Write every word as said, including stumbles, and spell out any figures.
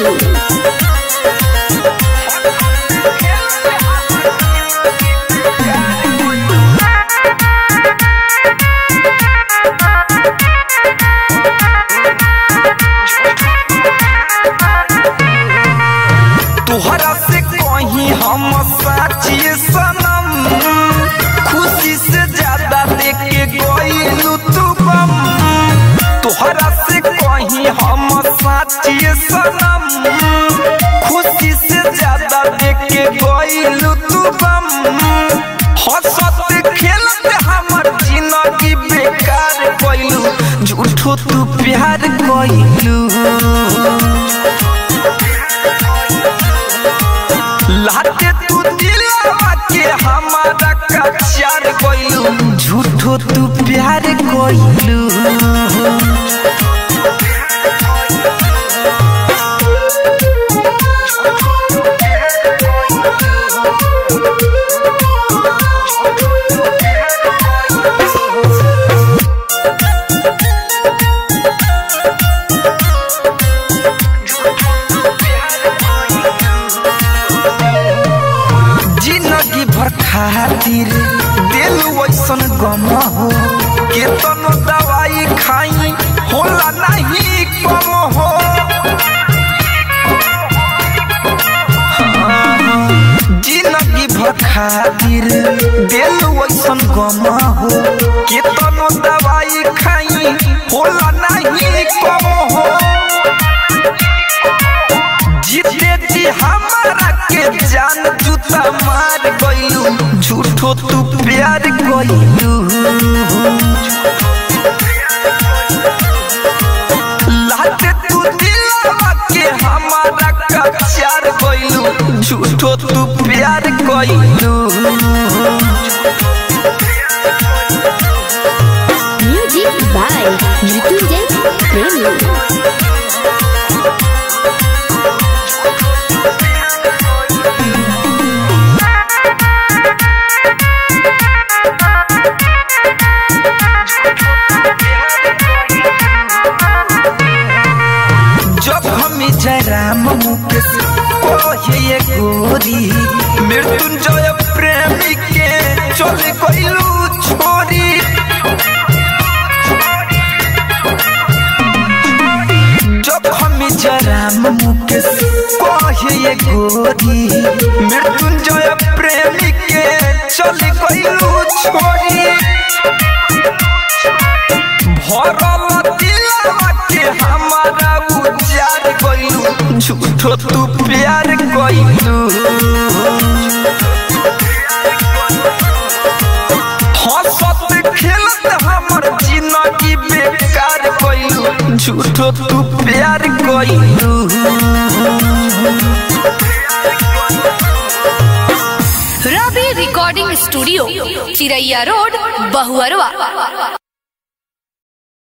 तोहरा से कहीं हम साची सनम, खुशी से ज्यादा देख के गइलू तू बम। तोहरा से कहीं हम साची सनम, खुशी से ज्यादा देख के गइलू तू बम। हंसत खेलत हमर जिंदगी बेकार कइलू, झूठो तू प्यार कइलू। लाते तू दिलवा के हमारा कच्चार कइलू, झूठो तू प्यार कइलू। जिंदगी भर खातिर दिल वैसन गम हो, केतनो दवाई खाई होला नहीं कम हो। जिंदगी भर खातिर दिल वैसन गम हो, केतनो दवाई खाई होला नहीं कम हो। जीते जी हमारा के जान जूता मार गइलू, झूठो तू प्यार गइलू। लाते तू दिलवा के हमारा कच्चार गइलू, झूठो तू प्यार गइलू। म्यूजिक बाय मृत्युंजय प्रेमी। जब हम जयराम मुकेश ओहे ये गोरी, मृत्युंजय प्रेमी के चल गइलू छोरी। जब हम जयराम मुकेश ओहे ये गोरी, मृत्युंजय प्रेमी के चल गइलू छोरी। भरल दिलवा के हमारा उजार गइलू, झूठो तू प्यार गइलू। हंसत खेलत हमर जिंदगी बेकार गइलू, झूठो तू प्यार गइलू। Ravi recording studio, Chiraiya road, Bahuarwa.